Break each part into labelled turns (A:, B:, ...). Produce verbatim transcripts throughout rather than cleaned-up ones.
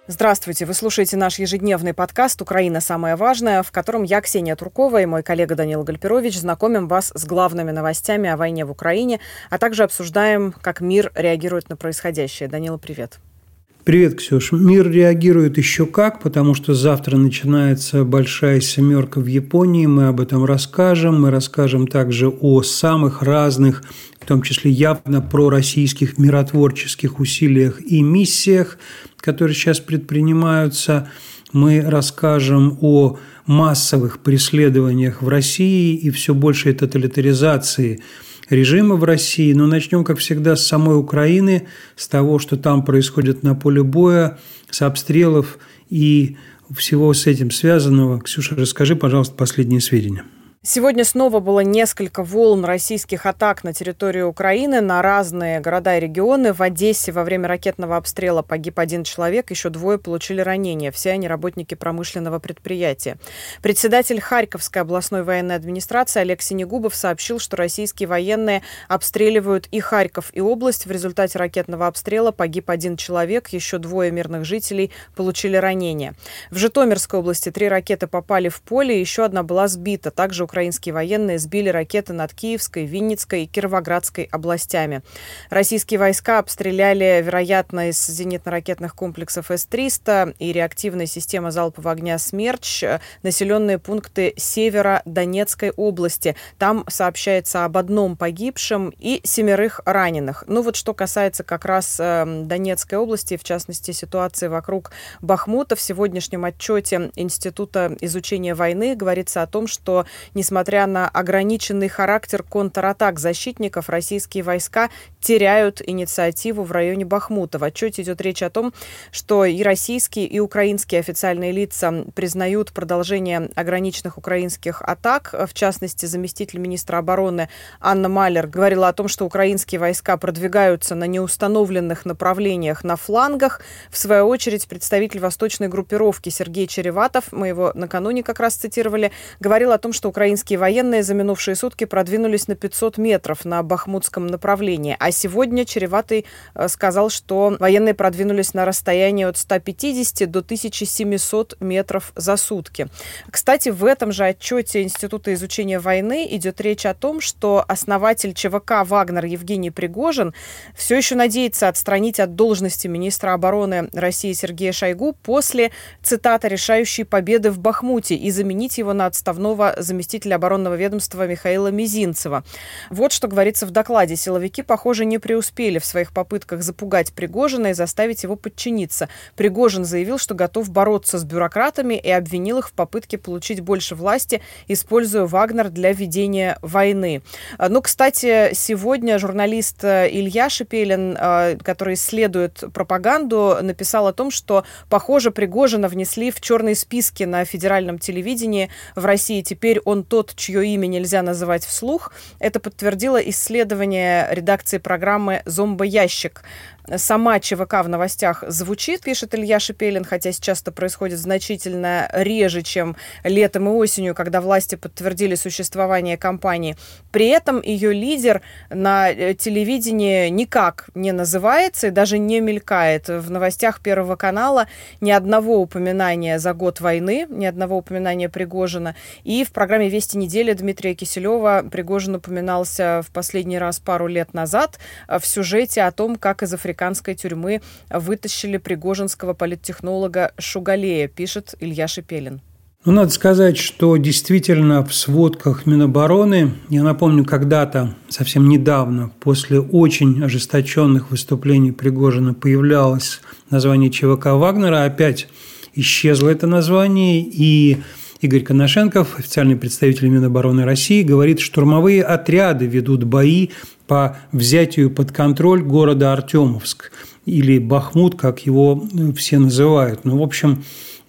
A: Здравствуйте, вы слушаете наш ежедневный подкаст «Украина. Самое важное», в котором я, Ксения Туркова, и мой коллега Даниил Гальперович знакомим вас с главными новостями о войне в Украине, а также обсуждаем, как мир реагирует на происходящее. Данила, привет.
B: Привет, Ксюш. Мир реагирует еще как, потому что завтра начинается большая семерка в Японии. Мы об этом расскажем. Мы расскажем также о самых разных, в том числе явно пророссийских миротворческих усилиях и миссиях, которые сейчас предпринимаются. Мы расскажем о массовых преследованиях в России и все большей тоталитаризации режима в России. Но начнем, как всегда, с самой Украины, с того, что там происходит на поле боя, с обстрелов и всего с этим связанного. Ксюша, расскажи, пожалуйста, последние сведения.
A: Сегодня снова было несколько волн российских атак на территорию Украины на разные города и регионы. В Одессе во время ракетного обстрела погиб один человек, еще двое получили ранения. Все они работники промышленного предприятия. Председатель Харьковской областной военной администрации Олег Синегубов сообщил, что российские военные обстреливают и Харьков, и область. В результате ракетного обстрела погиб один человек, еще двое мирных жителей получили ранения. В Житомирской области три ракеты попали в поле, еще одна была сбита. Также украинские военные сбили ракеты над Киевской, Винницкой и Кировоградской областями. Российские войска обстреляли, вероятно, из зенитно-ракетных комплексов эс триста и реактивной системы залпового огня «Смерч» населенные пункты севера Донецкой области. Там сообщается об одном погибшем и семерых раненых. Ну вот что касается как раз Донецкой области, в частности, ситуации вокруг Бахмута, в сегодняшнем отчете Института изучения войны говорится о том, что несмотря на ограниченный характер контратак защитников, российские войска теряют инициативу в районе Бахмута. В отчете идет речь о том, что и российские, и украинские официальные лица признают продолжение ограниченных украинских атак. В частности, заместитель министра обороны Анна Малер говорила о том, что украинские войска продвигаются на неустановленных направлениях на флангах. В свою очередь, представитель восточной группировки Сергей Череватов, мы его накануне как раз цитировали, говорил о том, что украинские военные за минувшие сутки продвинулись на пятьсот метров на бахмутском направлении. А сегодня Череватый сказал, что военные продвинулись на расстоянии от ста пятидесяти до тысячи семисот метров за сутки. Кстати, в этом же отчете Института изучения войны идет речь о том, что основатель ЧВК «Вагнер» Евгений Пригожин все еще надеется отстранить от должности министра обороны России Сергея Шойгу после, цитата, «решающей победы в Бахмуте» и заменить его на отставного заместителя оборонного ведомства Михаила Мизинцева. Вот что говорится в докладе. Силовики, похоже, не преуспели в своих попытках запугать Пригожина и заставить его подчиниться. Пригожин заявил, что готов бороться с бюрократами и обвинил их в попытке получить больше власти, используя Вагнер для ведения войны. Ну, кстати, сегодня журналист Илья Шипелин, который исследует пропаганду, написал о том, что, похоже, Пригожина внесли в черные списки на федеральном телевидении в России. Теперь он тот, чье имя нельзя называть вслух. Это подтвердило исследование редакции программы «Зомбоящик». Сама ЧВК в новостях звучит, пишет Илья Шипелин, хотя сейчас это происходит значительно реже, чем летом и осенью, когда власти подтвердили существование компании. При этом ее лидер на телевидении никак не называется и даже не мелькает. В новостях Первого канала ни одного упоминания за год войны, ни одного упоминания Пригожина. И в программе «Вести недели» Дмитрия Киселева Пригожин упоминался в последний раз пару лет назад в сюжете о том, как из африканской тюрьмы вытащили пригожинского политтехнолога Шугалея, пишет Илья Шипелин.
B: Ну, надо сказать, что действительно в сводках Минобороны, я напомню, когда-то, совсем недавно, после очень ожесточенных выступлений Пригожина появлялось название ЧВК Вагнера, опять исчезло это название, и Игорь Коношенков, официальный представитель Минобороны России, говорит, штурмовые отряды ведут бои по взятию под контроль города Артемовск, или Бахмут, как его все называют. Ну, в общем,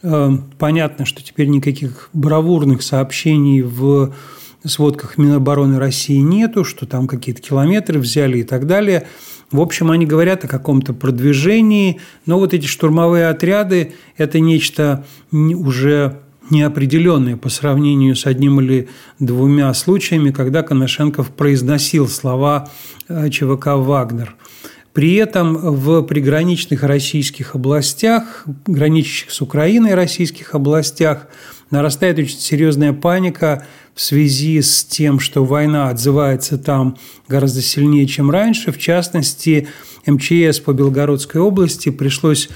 B: понятно, что теперь никаких бравурных сообщений в сводках Минобороны России нету, что там какие-то километры взяли и так далее. В общем, они говорят о каком-то продвижении, но вот эти штурмовые отряды – это нечто уже неопределенное по сравнению с одним или двумя случаями, когда Коношенков произносил слова ЧВК «Вагнер». При этом в приграничных российских областях, граничащих с Украиной российских областях, нарастает очень серьезная паника в связи с тем, что война отзывается там гораздо сильнее, чем раньше. В частности, эм че эс по Белгородской области пришлось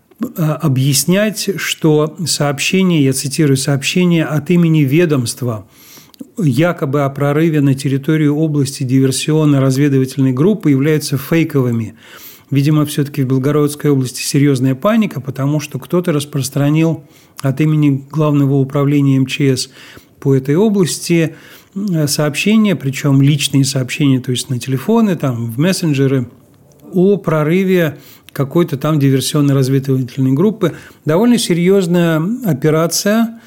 B: объяснять, что сообщение, я цитирую, сообщение от имени ведомства якобы о прорыве на территорию области диверсионно-разведывательной группы являются фейковыми. Видимо, все-таки в Белгородской области серьезная паника, потому что кто-то распространил от имени Главного управления эм че эс по этой области сообщения, причем личные сообщения, то есть на телефоны, там, в мессенджеры, о прорыве какой-то там диверсионно-разведывательной группы. Довольно серьезная операция,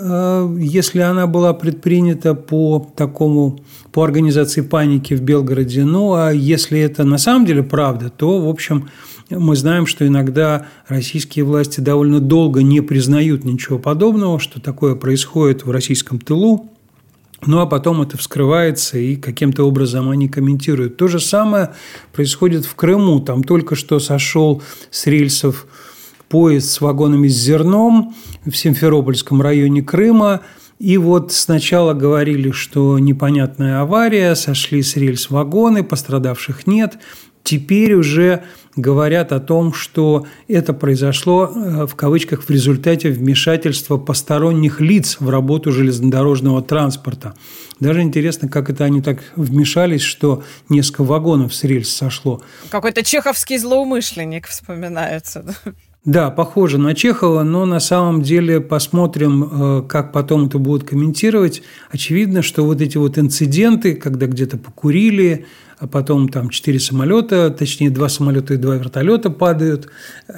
B: если она была предпринята по такому, по организации паники в Белгороде. Ну, а если это на самом деле правда, то, в общем, мы знаем, что иногда российские власти довольно долго не признают ничего подобного, что такое происходит в российском тылу. Ну, а потом это вскрывается, и каким-то образом они комментируют. То же самое происходит в Крыму. Там только что сошел с рельсов поезд с вагонами с зерном в Симферопольском районе Крыма. И вот сначала говорили, что непонятная авария, сошли с рельс вагоны, пострадавших нет. Теперь уже говорят о том, что это произошло, в кавычках, в результате вмешательства посторонних лиц в работу железнодорожного транспорта. Даже интересно, как это они так вмешались, что несколько вагонов с рельс сошло.
A: Какой-то чеховский злоумышленник вспоминается.
B: Да, похоже на Чехова, но на самом деле посмотрим, как потом это будут комментировать. Очевидно, что вот эти вот инциденты, когда где-то покурили, а потом там четыре самолета, точнее два самолета и два вертолета падают,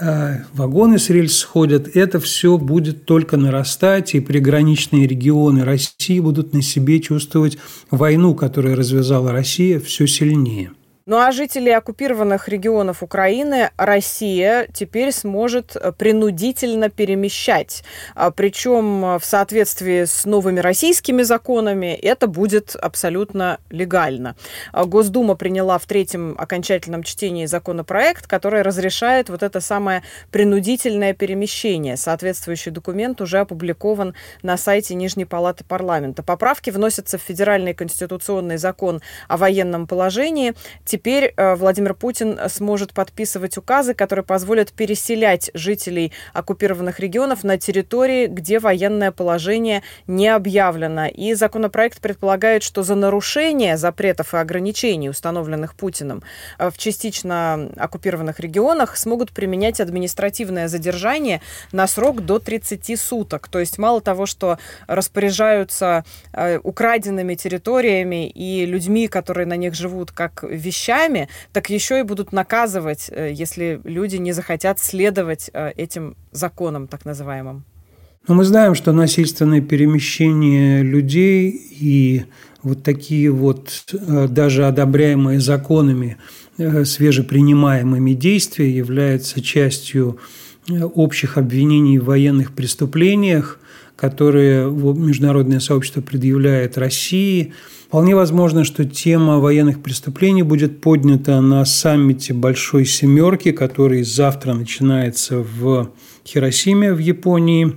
B: вагоны с рельс сходят, это все будет только нарастать, и приграничные регионы России будут на себе чувствовать войну, которую развязала Россия, все сильнее.
A: Ну а жителей оккупированных регионов Украины Россия теперь сможет принудительно перемещать. Причем в соответствии с новыми российскими законами это будет абсолютно легально. Госдума приняла в третьем окончательном чтении законопроект, который разрешает вот это самое принудительное перемещение. Соответствующий документ уже опубликован на сайте Нижней палаты парламента. Поправки вносятся в федеральный конституционный закон о военном положении. Теперь Владимир Путин сможет подписывать указы, которые позволят переселять жителей оккупированных регионов на территории, где военное положение не объявлено. И законопроект предполагает, что за нарушение запретов и ограничений, установленных Путиным, в частично оккупированных регионах смогут применять административное задержание на срок до тридцати суток. То есть мало того, что распоряжаются украденными территориями и людьми, которые на них живут, как вещами, так еще и будут наказывать, если люди не захотят следовать этим законам, так называемым.
B: Но мы знаем, что насильственное перемещение людей и вот такие вот даже одобряемые законами свежепринимаемыми действия являются частью общих обвинений в военных преступлениях, которые международное сообщество предъявляет России. Вполне возможно, что тема военных преступлений будет поднята на саммите Большой Семерки, который завтра начинается в Хиросиме в Японии.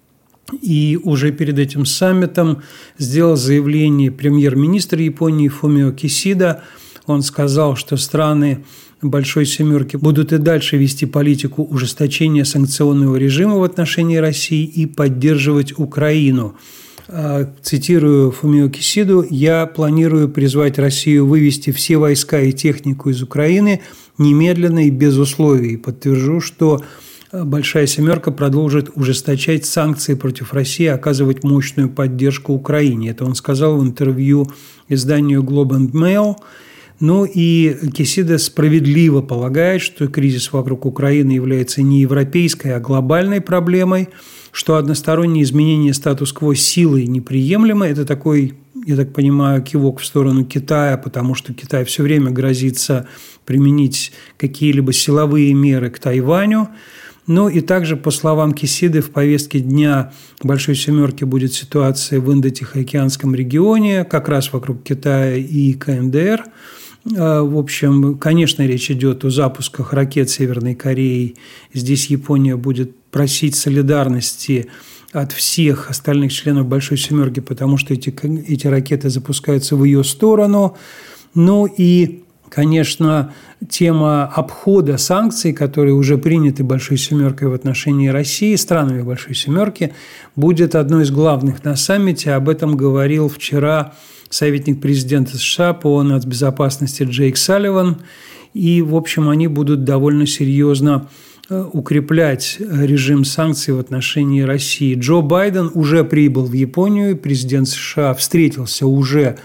B: И уже перед этим саммитом сделал заявление премьер-министр Японии Фумио Кисида. Он сказал, что страны Большой Семерки будут и дальше вести политику ужесточения санкционного режима в отношении России и поддерживать Украину. Цитирую Фумио Кисиду: «Я планирую призвать Россию вывести все войска и технику из Украины немедленно и без условий. Подтвержу, что Большая Семерка продолжит ужесточать санкции против России, оказывать мощную поддержку Украине». Это он сказал в интервью изданию Globe and Mail. Ну и Кисида справедливо полагает, что кризис вокруг Украины является не европейской, а глобальной проблемой, что односторонние изменения статус-кво силой неприемлемы. Это такой, я так понимаю, кивок в сторону Китая, потому что Китай все время грозится применить какие-либо силовые меры к Тайваню. Ну и также, по словам Кисиды, в повестке дня Большой Семерки будет ситуация в Индо-Тихоокеанском регионе, как раз вокруг Китая и ка эн дэ эр. В общем, конечно, речь идет о запусках ракет Северной Кореи. Здесь Япония будет просить солидарности от всех остальных членов Большой Семерки, потому что эти, эти ракеты запускаются в ее сторону. Ну и, конечно, тема обхода санкций, которые уже приняты Большой Семеркой в отношении России, странами Большой Семерки, будет одной из главных на саммите. Об этом говорил вчера советник президента США по нацбезопасности Джейк Салливан. И, в общем, они будут довольно серьезно укреплять режим санкций в отношении России. Джо Байден уже прибыл в Японию, президент США встретился уже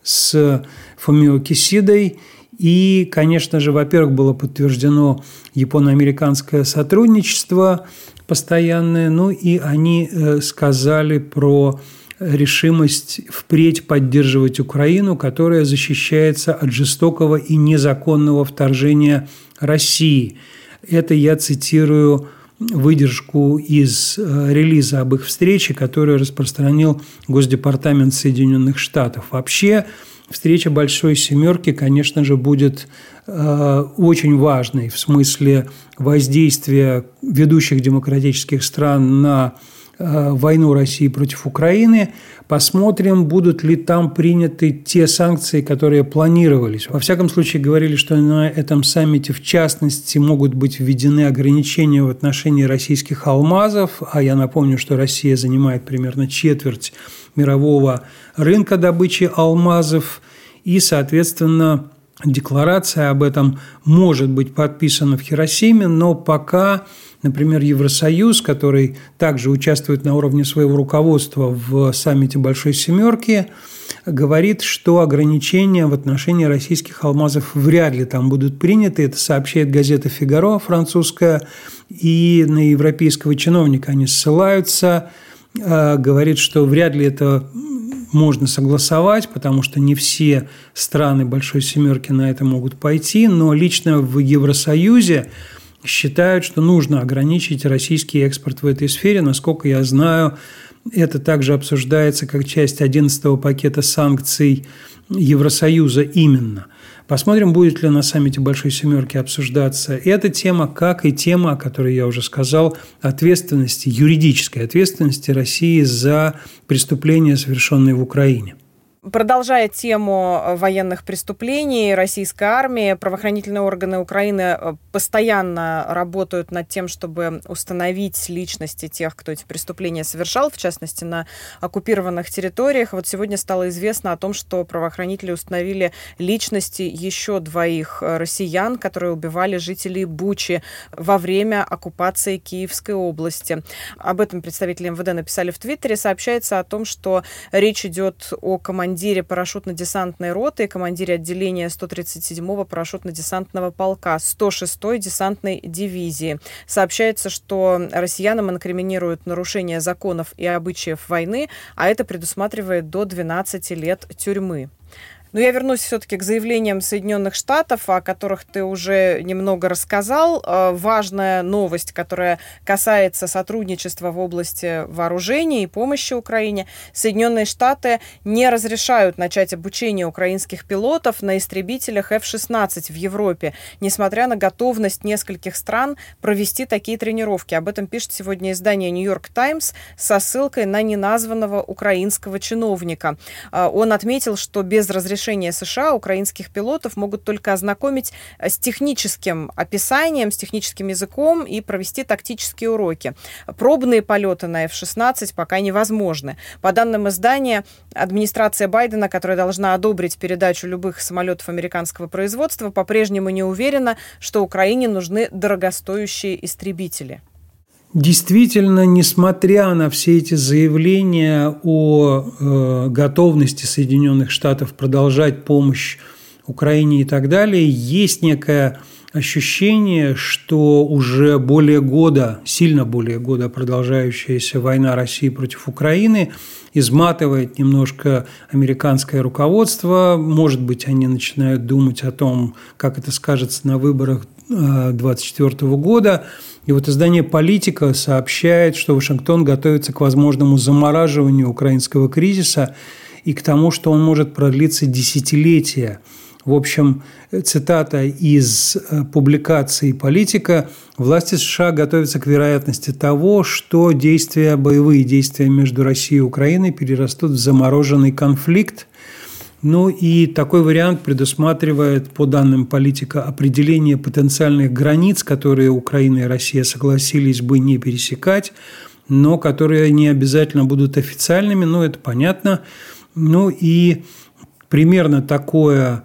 B: с Фумио Кисидой. И, конечно же, во-первых, было подтверждено японо-американское сотрудничество постоянное, ну и они сказали про решимость впредь поддерживать Украину, которая защищается от жестокого и незаконного вторжения России. Это я цитирую выдержку из релиза об их встрече, которую распространил Госдепартамент Соединенных Штатов. Вообще, встреча Большой Семерки, конечно же, будет э, очень важной в смысле воздействия ведущих демократических стран на войну России против Украины. Посмотрим, будут ли там приняты те санкции, которые планировались. Во всяком случае, говорили, что на этом саммите, в частности, могут быть введены ограничения в отношении российских алмазов. А я напомню, что Россия занимает примерно четверть мирового рынка добычи алмазов. И, соответственно, декларация об этом может быть подписана в Хиросиме, но пока, например, Евросоюз, который также участвует на уровне своего руководства в саммите Большой Семерки, говорит, что ограничения в отношении российских алмазов вряд ли там будут приняты. Это сообщает газета «Фигаро» французская, и на европейского чиновника они ссылаются, говорит, что вряд ли это можно согласовать, потому что не все страны Большой Семерки на это могут пойти, но лично в Евросоюзе считают, что нужно ограничить российский экспорт в этой сфере. Насколько я знаю, это также обсуждается как часть одиннадцатого пакета санкций Евросоюза именно. Посмотрим, будет ли на саммите Большой Семерки обсуждаться эта тема, как и тема, о которой я уже сказал, ответственности, юридической ответственности России за преступления, совершенные в Украине.
A: Продолжая тему военных преступлений российской армии, правоохранительные органы Украины постоянно работают над тем, чтобы установить личности тех, кто эти преступления совершал, в частности, на оккупированных территориях. Вот сегодня стало известно о том, что правоохранители установили личности еще двоих россиян, которые убивали жителей Бучи во время оккупации Киевской области. Об этом представители эм вэ дэ написали в Твиттере. Сообщается о том, что речь идет о командире командире парашютно-десантной роты и командире отделения сто тридцать седьмого парашютно-десантного полка сто шестой десантной дивизии. Сообщается, что россиянам инкриминируют нарушение законов и обычаев войны, а это предусматривает до двенадцати лет тюрьмы. Но я вернусь все-таки к заявлениям Соединенных Штатов, о которых ты уже немного рассказал. Важная новость, которая касается сотрудничества в области вооружений и помощи Украине. Соединенные Штаты не разрешают начать обучение украинских пилотов на истребителях эф шестнадцать в Европе, несмотря на готовность нескольких стран провести такие тренировки. Об этом пишет сегодня издание «Нью-Йорк Таймс» со ссылкой на неназванного украинского чиновника. Он отметил, что без разрешения США украинских пилотов могут только ознакомить с техническим описанием, с техническим языком и провести тактические уроки. Пробные полеты на эф шестнадцать пока невозможны. По данным издания, администрация Байдена, которая должна одобрить передачу любых самолетов американского производства, по-прежнему не уверена, что Украине нужны дорогостоящие истребители.
B: Действительно, несмотря на все эти заявления о э, готовности Соединенных Штатов продолжать помощь Украине и так далее, есть некое ощущение, что уже более года, сильно более года продолжающаяся война России против Украины изматывает немножко американское руководство. Может быть, они начинают думать о том, как это скажется на выборах две тысячи двадцать четвёртого года. И вот издание «Политика» сообщает, что Вашингтон готовится к возможному замораживанию украинского кризиса и к тому, что он может продлиться десятилетия. В общем, цитата из публикации «Политика». Власти США готовятся к вероятности того, что действия, боевые действия между Россией и Украиной перерастут в замороженный конфликт. Ну и такой вариант предусматривает, по данным «Политика», определение потенциальных границ, которые Украина и Россия согласились бы не пересекать, но которые не обязательно будут официальными, ну это понятно. Ну и примерно такое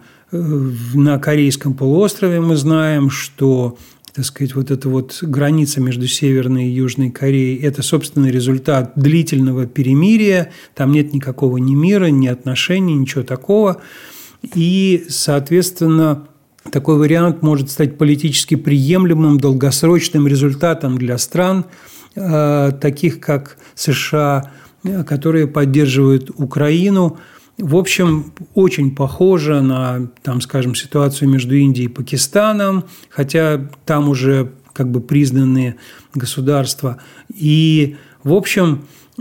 B: на Корейском полуострове мы знаем, что, так сказать, вот эта вот граница между Северной и Южной Кореей – это, собственно, результат длительного перемирия. Там нет никакого ни мира, ни отношений, ничего такого. И, соответственно, такой вариант может стать политически приемлемым долгосрочным результатом для стран, таких как США, которые поддерживают Украину. В общем, очень похоже на, там, скажем, ситуацию между Индией и Пакистаном, хотя там уже как бы признанные государства. И, в общем,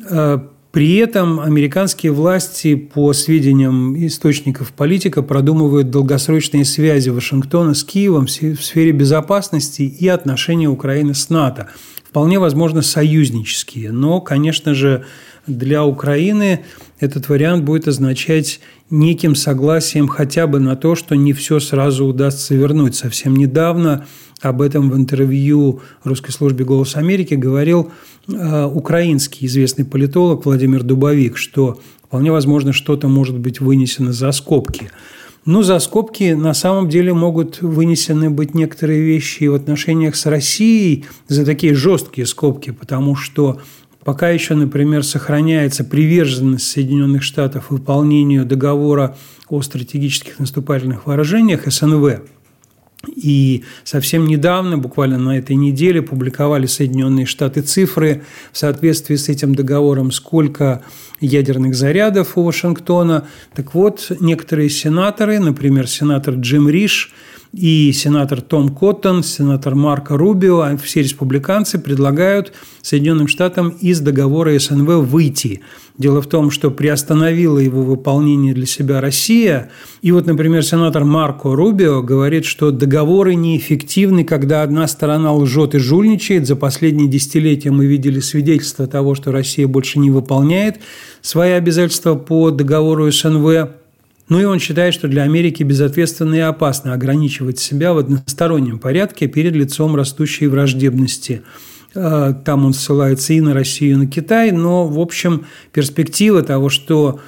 B: при этом американские власти, по сведениям источников «Политика», продумывают долгосрочные связи Вашингтона с Киевом в сфере безопасности и отношения Украины с НАТО. Вполне возможно, союзнические, но, конечно же, для Украины этот вариант будет означать неким согласием хотя бы на то, что не все сразу удастся вернуть. Совсем недавно об этом в интервью русской службе «Голос Америки» говорил э, украинский известный политолог Владимир Дубовик, что вполне возможно, что-то может быть вынесено за скобки. Ну, за скобки на самом деле могут вынесены быть некоторые вещи и в отношениях с Россией, за такие жесткие скобки, потому что пока еще, например, сохраняется приверженность Соединенных Штатов выполнению договора о стратегических наступательных вооружениях эс эн вэ. И совсем недавно, буквально на этой неделе, публиковали Соединенные Штаты цифры в соответствии с этим договором, сколько ядерных зарядов у Вашингтона. Так вот, некоторые сенаторы, например, сенатор Джим Риш и сенатор Том Коттон, сенатор Марко Рубио, все республиканцы предлагают Соединенным Штатам из договора эс эн вэ выйти. Дело в том, что приостановила его выполнение для себя Россия. И вот, например, сенатор Марко Рубио говорит, что договоры неэффективны, когда одна сторона лжет и жульничает. За последние десятилетия мы видели свидетельства того, что Россия больше не выполняет свои обязательства по договору эс эн вэ. Ну и он считает, что для Америки безответственно и опасно ограничивать себя в одностороннем порядке перед лицом растущей враждебности. Там он ссылается и на Россию, и на Китай, но, в общем, перспектива того, что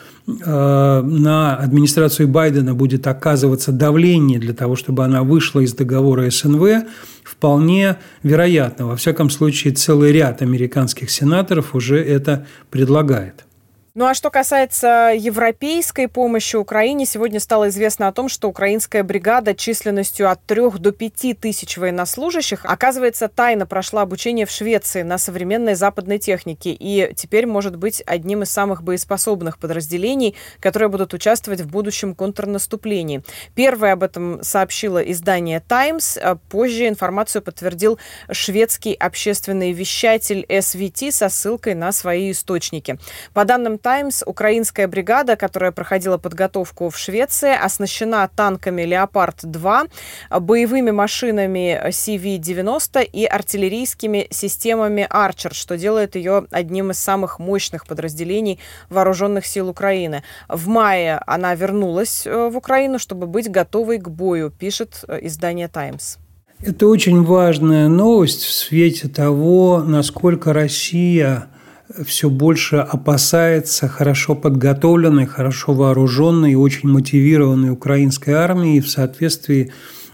B: на администрацию Байдена будет оказываться давление для того, чтобы она вышла из договора эс эн вэ, вполне вероятна. Во всяком случае, целый ряд американских сенаторов уже это предлагает.
A: Ну а что касается европейской помощи Украине, сегодня стало известно о том, что украинская бригада численностью от трех до пяти тысяч военнослужащих, оказывается, тайно прошла обучение в Швеции на современной западной технике и теперь может быть одним из самых боеспособных подразделений, которые будут участвовать в будущем контрнаступлении. Первое об этом сообщило издание «Таймс». Позже информацию подтвердил шведский общественный вещатель эс ви ти со ссылкой на свои источники. По данным «Таймс», украинская бригада, которая проходила подготовку в Швеции, оснащена танками «Леопард-два», боевыми машинами си ви девяносто и артиллерийскими системами «Арчер», что делает ее одним из самых мощных подразделений вооруженных сил Украины. В мае она вернулась в Украину, чтобы быть готовой к бою, пишет издание «Таймс».
B: Это очень важная новость в свете того, насколько Россия все больше опасается хорошо подготовленной, хорошо вооруженной и очень мотивированной украинской армии. И в соответствии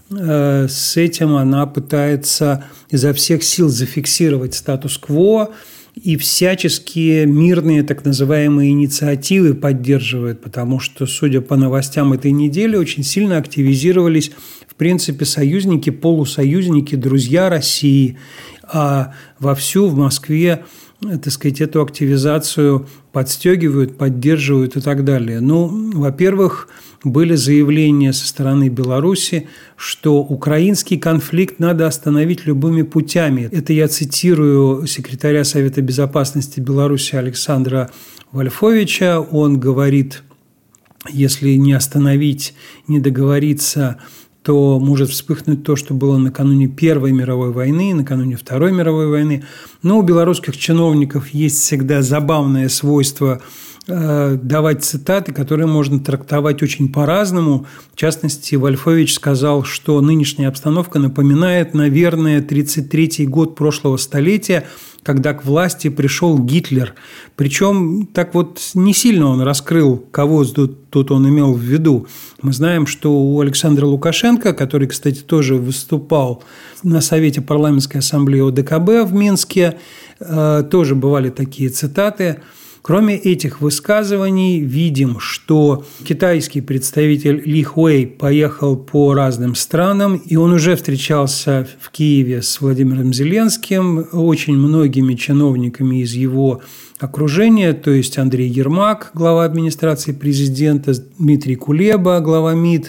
B: с этим она пытается изо всех сил зафиксировать статус-кво и всяческие мирные так называемые инициативы поддерживает, потому что, судя по новостям этой недели, очень сильно активизировались, в принципе, союзники, полусоюзники, друзья России, а вовсю в Москве, так сказать, эту активизацию подстегивают, поддерживают и так далее. Ну, во-первых, были заявления со стороны Беларуси, что украинский конфликт надо остановить любыми путями. Это я цитирую секретаря Совета безопасности Беларуси Александра Вольфовича. Он говорит если не остановить, не договориться, то может вспыхнуть то, что было накануне Первой мировой войны, накануне Второй мировой войны. Но у белорусских чиновников есть всегда забавное свойство э, давать цитаты, которые можно трактовать очень по-разному. В частности, Вольфович сказал, что нынешняя обстановка напоминает, наверное, тридцать третий год прошлого столетия, когда к власти пришел Гитлер. Причем так вот не сильно он раскрыл, кого тут, тут он имел в виду. Мы знаем, что у Александра Лукашенко, который, кстати, тоже выступал на Совете парламентской ассамблеи О Дэ Ка Бэ в Минске, тоже бывали такие цитаты. Кроме этих высказываний, видим, что китайский представитель Ли Хуэй поехал по разным странам, и он уже встречался в Киеве с Владимиром Зеленским, очень многими чиновниками из его окружения, то есть Андрей Ермак, глава администрации президента, Дмитрий Кулеба, глава МИД,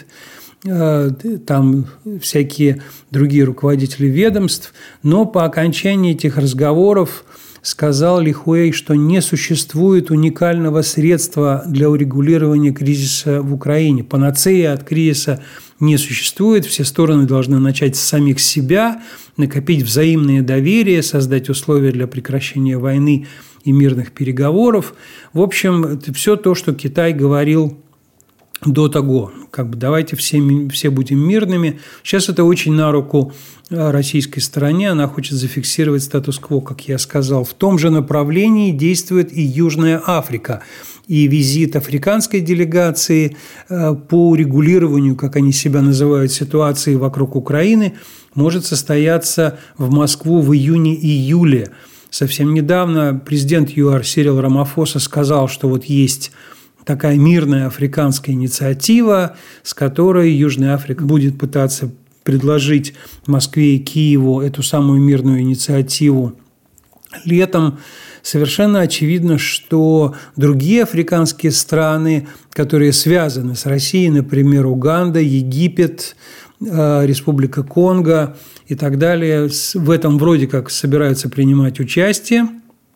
B: там всякие другие руководители ведомств. Но по окончании этих разговоров сказал Ли Хуэй, что не существует уникального средства для урегулирования кризиса в Украине. Панацеи от кризиса не существует. Все стороны должны начать с самих себя, накопить взаимное доверие, создать условия для прекращения войны и мирных переговоров. В общем, это все то, что Китай говорил до того. Как бы давайте все, все будем мирными. Сейчас это очень на руку российской стороне. Она хочет зафиксировать статус-кво, как я сказал. В том же направлении действует и Южная Африка. И визит африканской делегации по урегулированию, как они себя называют, ситуации вокруг Украины может состояться в Москву в июне-июле. Совсем недавно президент ЮАР Сирил Рамафоса сказал, что вот есть такая мирная африканская инициатива, с которой Южная Африка будет пытаться предложить Москве и Киеву эту самую мирную инициативу летом. Совершенно очевидно, что другие африканские страны, которые связаны с Россией, например, Уганда, Египет, Республика Конго и так далее, в этом вроде как собираются принимать участие.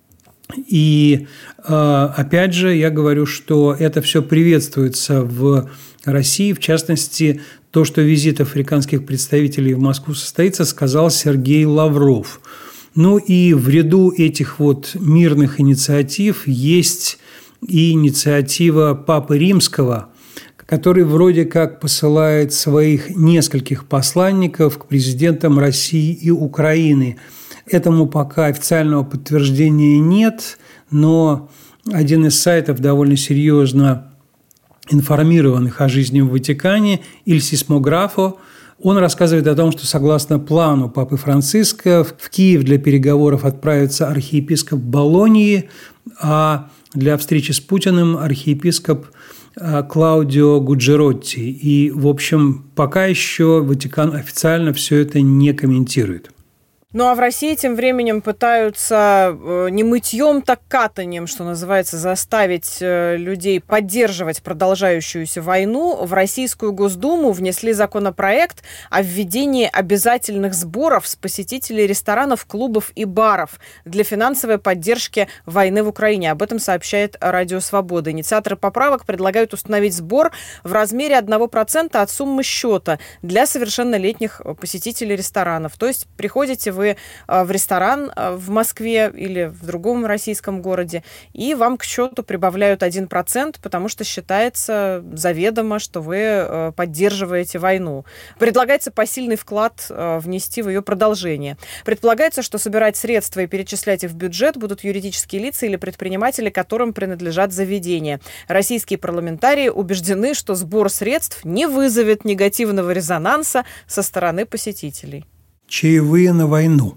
B: И опять же, я говорю, что это все приветствуется в России. В частности, то, что визит африканских представителей в Москву состоится, сказал Сергей Лавров. Ну и в ряду этих вот мирных инициатив есть и инициатива Папы Римского, который вроде как посылает своих нескольких посланников к президентам России и Украины. Этому пока официального подтверждения нет, но один из сайтов, довольно серьезно информированных о жизни в Ватикане, Il Sismografo, он рассказывает о том, что согласно плану Папы Франциска в Киев для переговоров отправится архиепископ Болоньи, а для встречи с Путиным архиепископ Клаудио Гуджеротти. И, в общем, пока еще Ватикан официально все это не комментирует.
A: Ну а в России тем временем пытаются не мытьем, так катанием, что называется, заставить людей поддерживать продолжающуюся войну. В Российскую Госдуму внесли законопроект о введении обязательных сборов с посетителей ресторанов, клубов и баров для финансовой поддержки войны в Украине. Об этом сообщает Радио Свобода. Инициаторы поправок предлагают установить сбор в размере одного процента от суммы счета для совершеннолетних посетителей ресторанов. То есть приходите вы Вы в ресторан в Москве или в другом российском городе, и вам к счету прибавляют один процент, потому что считается заведомо, что вы поддерживаете войну. Предлагается посильный вклад внести в ее продолжение. Предполагается, что собирать средства и перечислять их в бюджет будут юридические лица или предприниматели, которым принадлежат заведения. Российские парламентарии убеждены, что сбор средств не вызовет негативного резонанса со стороны посетителей.
B: Чаевые на войну.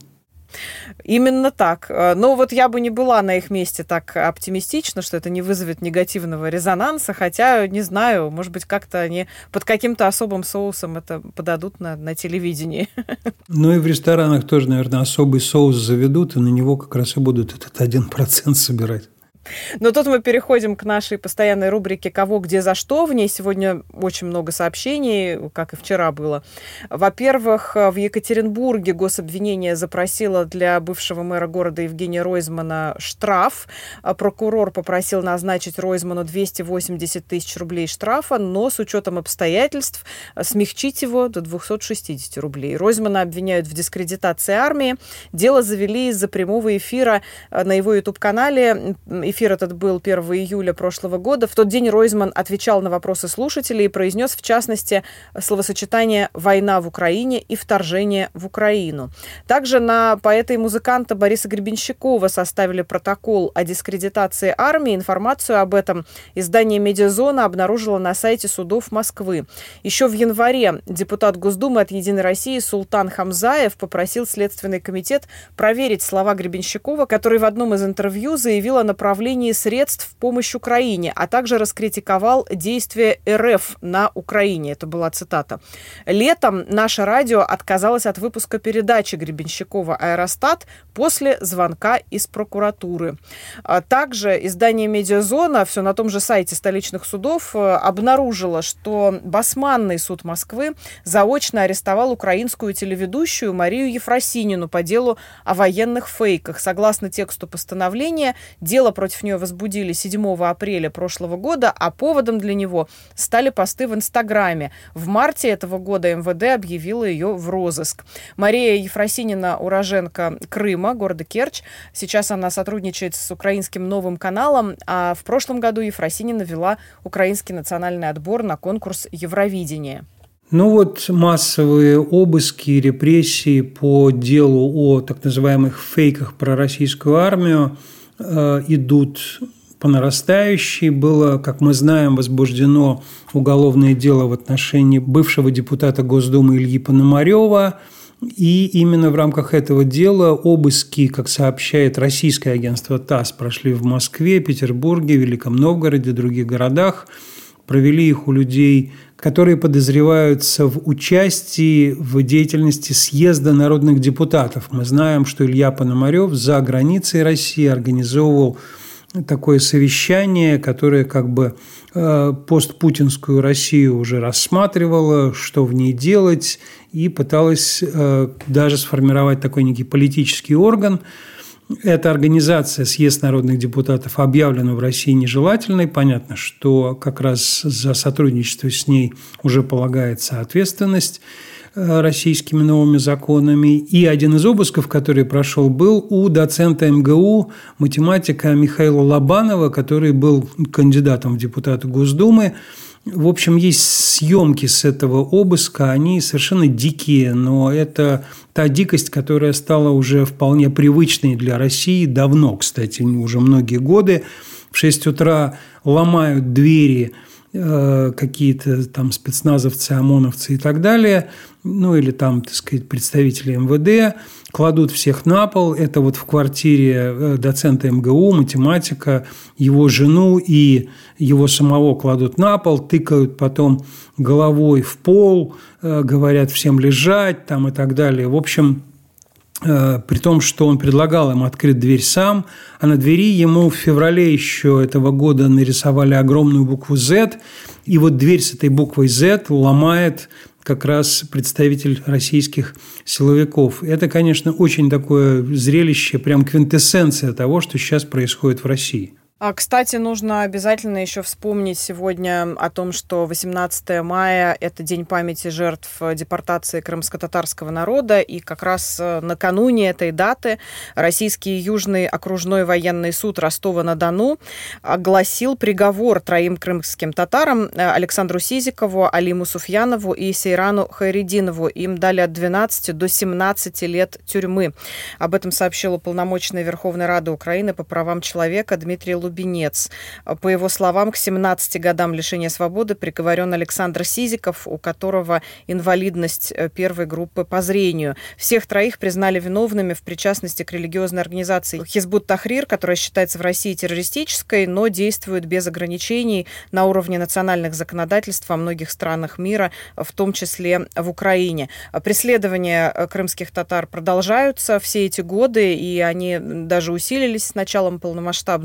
A: Именно так. Но вот я бы не была на их месте так оптимистична, что это не вызовет негативного резонанса, хотя, не знаю, может быть, как-то они под каким-то особым соусом это подадут на, на телевидении.
B: Ну и в ресторанах тоже, наверное, особый соус заведут, и на него как раз и будут этот один процент собирать.
A: Но тут мы переходим к нашей постоянной рубрике «Кого, где, за что». В ней сегодня очень много сообщений, как и вчера было. Во-первых, в Екатеринбурге гособвинение запросило для бывшего мэра города Евгения Ройзмана штраф. Прокурор попросил назначить Ройзману двести восемьдесят тысяч рублей штрафа, но с учетом обстоятельств смягчить его до двести шестьдесят рублей. Ройзмана обвиняют в дискредитации армии. Дело завели из-за прямого эфира на его ютуб-канале. Эфир этот был первого июля прошлого года. В тот день Ройзман отвечал на вопросы слушателей и произнес, в частности, словосочетание «война в Украине» и «вторжение в Украину». Также на поэта и музыканта Бориса Гребенщикова составили протокол о дискредитации армии. Информацию об этом издание «Медиазона» обнаружило на сайте судов Москвы. Еще в январе депутат Госдумы от «Единой России» Султан Хамзаев попросил Следственный комитет проверить слова Гребенщикова, который в одном из интервью заявил о направлении средств в помощь Украине, а также раскритиковал действия эр эф на Украине. Это была цитата. Летом наше радио отказалось от выпуска передачи Гребенщикова «Аэростат» после звонка из прокуратуры. Также издание «Медиазона», все на том же сайте столичных судов, обнаружило, что Басманный суд Москвы заочно арестовал украинскую телеведущую Марию Ефросинину по делу о военных фейках. Согласно тексту постановления, дело против нее возбудили седьмого апреля прошлого года, а поводом для него стали посты в Инстаграме. В марте этого года эм вэ дэ объявило ее в розыск. Мария Ефросинина – уроженка Крыма, города Керчь. Сейчас она сотрудничает с украинским новым каналом, а в прошлом году Ефросинина вела украинский национальный отбор на конкурс Евровидения.
B: Ну вот массовые обыски, репрессии по делу о так называемых фейках про российскую армию идут по нарастающей. Было, как мы знаем, возбуждено уголовное дело в отношении бывшего депутата Госдумы Ильи Пономарёва. И именно в рамках этого дела обыски, как сообщает российское агентство ТАСС, прошли в Москве, Петербурге, Великом Новгороде, других городах. Провели их у людей, которые подозреваются в участии в деятельности съезда народных депутатов. Мы знаем, что Илья Пономарёв за границей России организовывал такое совещание, которое как бы постпутинскую Россию уже рассматривало, что в ней делать, и пыталось даже сформировать такой некий политический орган. Эта организация, съезд народных депутатов, объявлена в России нежелательной. Понятно, что как раз за сотрудничество с ней уже полагается ответственность российскими новыми законами. И один из обысков, который прошел, был у доцента эм гэ у, математика Михаила Лобанова, который был кандидатом в депутаты Госдумы. В общем, есть съемки с этого обыска, они совершенно дикие, но это та дикость, которая стала уже вполне привычной для России давно, кстати, уже многие годы. В шесть утра ломают двери э, какие-то там спецназовцы, ОМОНовцы и так далее, ну или там, так сказать, представители эм вэ дэ, кладут всех на пол. Это вот в квартире доцента эм гэ у, математика, его жену и его самого кладут на пол, тыкают потом головой в пол, говорят всем лежать там и так далее. В общем, при том, что он предлагал им открыть дверь сам, а на двери ему в феврале еще этого года нарисовали огромную букву «зет», и вот дверь с этой буквой «зет» ломает как раз представитель российских силовиков. Это, конечно, очень такое зрелище, прям квинтэссенция того, что сейчас происходит в России.
A: Кстати, нужно обязательно еще вспомнить сегодня о том, что восемнадцатое мая – это день памяти жертв депортации крымско-татарского народа, и как раз накануне этой даты Российский Южный окружной военный суд Ростова-на-Дону огласил приговор троим крымским татарам: Александру Сизикову, Алиму Суфьянову и Сейрану Хайрединову. Им дали от двенадцати до семнадцати лет тюрьмы. Об этом сообщил уполномоченный Верховной Рады Украины по правам человека Дмитрий Лубинец. По его словам, к семнадцати годам лишения свободы приговорен Александр Сизиков, у которого инвалидность первой группы по зрению. Всех троих признали виновными в причастности к религиозной организации Хизбут Тахрир, которая считается в России террористической, но действует без ограничений на уровне национальных законодательств во многих странах мира, в том числе в Украине. Преследования крымских татар продолжаются все эти годы, и они даже усилились с началом полномасштабной войны.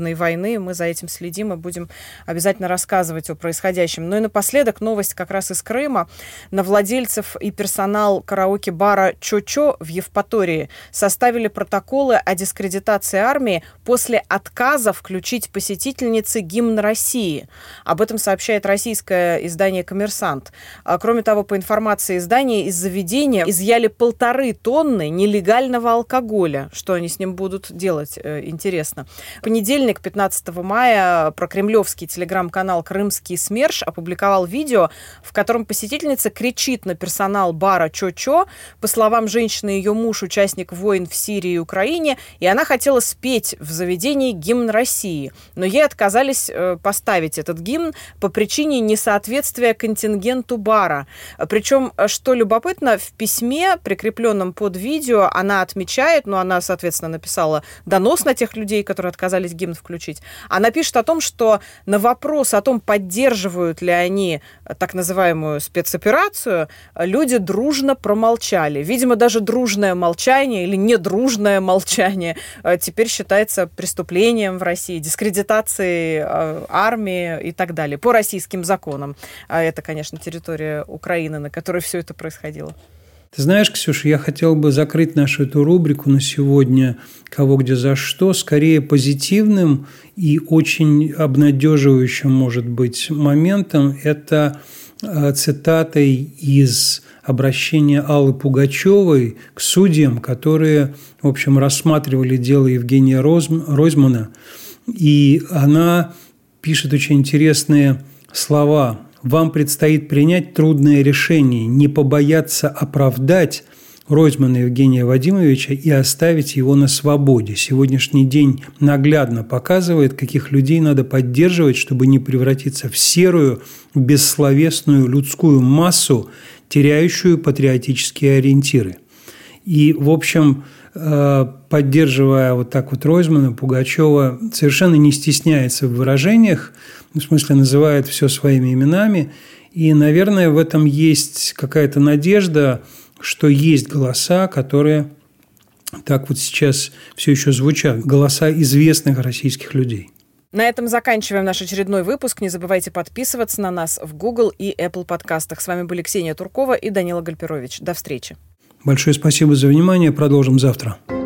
A: войны. Мы за этим следим и будем обязательно рассказывать о происходящем. Ну и напоследок новость как раз из Крыма. На владельцев и персонал караоке-бара «Чо-Чо» в Евпатории составили протоколы о дискредитации армии после отказа включить посетительнице гимн России. Об этом сообщает российское издание «Коммерсант». Кроме того, по информации издания, из заведения изъяли полторы тонны нелегального алкоголя. Что они с ним будут делать, интересно. В понедельник, пятнадцатого мая, прокремлевский телеграм-канал «Крымский СМЕРШ» опубликовал видео, в котором посетительница кричит на персонал бара «Чо-Чо». По словам женщины, ее муж – участник войн в Сирии и Украине, и она хотела спеть в заведении гимн России. Но ей отказались поставить этот гимн по причине несоответствия контингенту бара. Причем, что любопытно, в письме, прикрепленном под видео, она отмечает, ну, она, соответственно, написала донос на тех людей, которые отказались гимн включить. Она пишет о том, что на вопрос о том, поддерживают ли они так называемую спецоперацию, люди дружно промолчали. Видимо, даже дружное молчание или недружное молчание теперь считается преступлением в России, дискредитацией армии и так далее, по российским законам. А это, конечно, территория Украины, на которой все это происходило.
B: Ты знаешь, Ксюша, я хотел бы закрыть нашу эту рубрику на сегодня «Кого, где, за что» скорее позитивным и очень обнадеживающим, может быть, моментом. Это цитатой из обращения Аллы Пугачевой к судьям, которые, в общем, рассматривали дело Евгения Ройзмана. И она пишет очень интересные слова. «Вам предстоит принять трудное решение, не побояться оправдать Ройзмана Евгения Вадимовича и оставить его на свободе. Сегодняшний день наглядно показывает, каких людей надо поддерживать, чтобы не превратиться в серую, бессловесную людскую массу, теряющую патриотические ориентиры». И, в общем, поддерживая вот так вот Ройзмана, Пугачева совершенно не стесняется в выражениях, в смысле называет все своими именами. И, наверное, в этом есть какая-то надежда, что есть голоса, которые так вот сейчас все еще звучат, голоса известных российских людей.
A: На этом заканчиваем наш очередной выпуск. Не забывайте подписываться на нас в Google и Apple подкастах. С вами были Ксения Туркова и Данила Гальперович. До встречи.
B: Большое спасибо за внимание. Продолжим завтра.